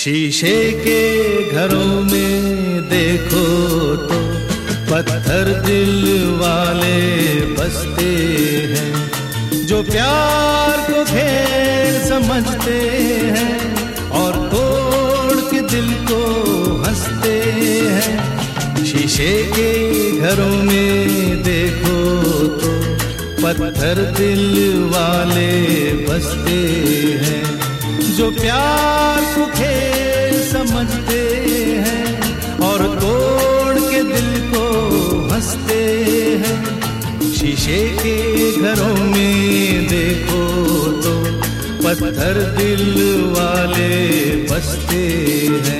शीशे के घरों में देखो तो पत्थर दिल वाले बसते हैं, जो प्यार को खेल समझते हैं और तोड़ के दिल को हंसते हैं। शीशे के घरों में देखो तो पत्थर दिल वाले बसते हैं, जो प्यार को खेल समझते हैं और तोड़ के दिल को हंसते हैं। शीशे के घरों में देखो तो पत्थर दिल वाले बसते हैं।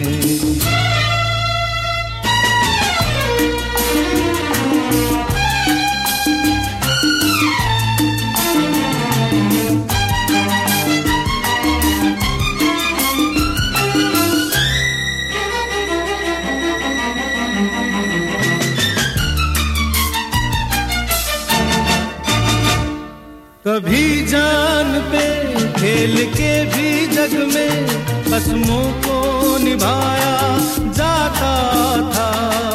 कभी जान पे खेल के भी जग में कसमों को निभाया जाता था।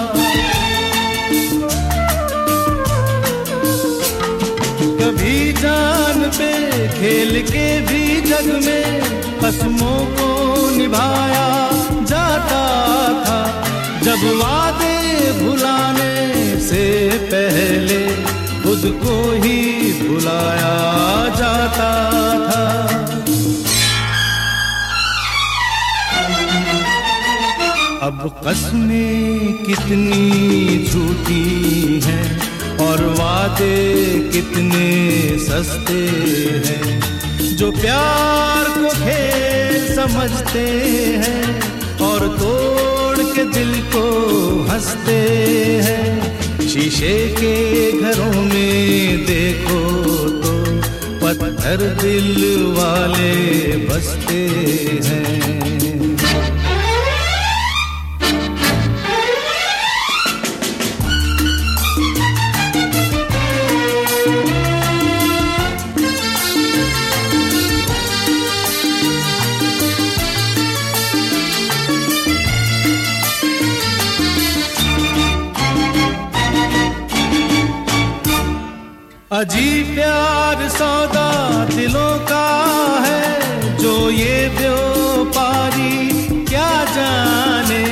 कभी जान पे खेल के भी जग में कसमों को निभाया जाता था। जब वादे भुलाने से पहले खुद को ही भुलाया जाता था। अब कसमें कितनी झूठी हैं और वादे कितने सस्ते हैं, जो प्यार को खेल समझते हैं और तोड़ के दिल को हंसते हैं। शीशे के घरों में देखो तो पत्थर दिल वाले बसते हैं। अजीब प्यार सौदा दिलों का है, जो ये व्यापारी क्या जाने।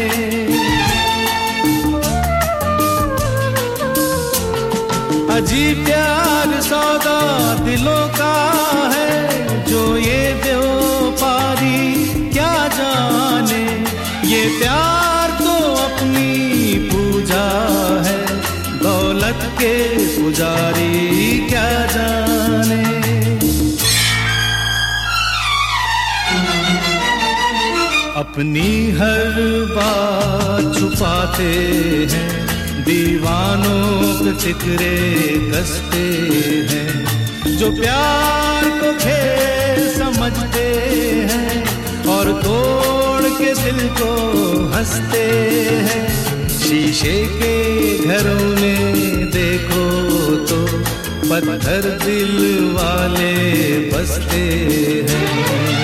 अजीब प्यार सौदा दिलों का है, जो ये व्यापारी क्या जाने। ये प्यार तो अपनी पूजा है, दौलत के पुजारी क्या जाने। अपनी हर बात छुपाते हैं, दीवानों के फिक्रे कसते हैं, जो प्यार को खेल समझते हैं और तोड़ के दिल को हंसते हैं। शीशे के घरों में देखो तो पत्थर दिल वाले बसते हैं।